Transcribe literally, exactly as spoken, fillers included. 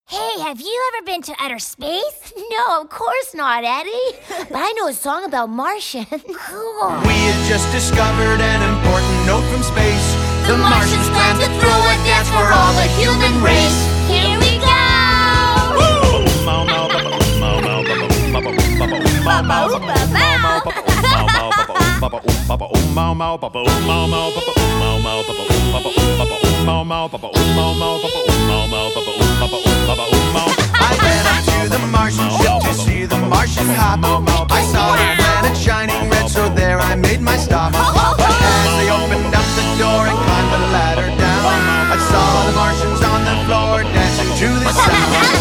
Hey, have you ever been to outer space? No, of course not, Eddie. But I know a song about Martians. Cool. We had just discovered an important note from space. The, the Martians plan to throw a dance for all the human race. Here we go! I went up to the Martian ship to see the Martian hop. I saw the planet shining red, so there I made my stop. But as they opened up the door and climbed the ladder down, I saw the Martians on the floor dancing to the sound.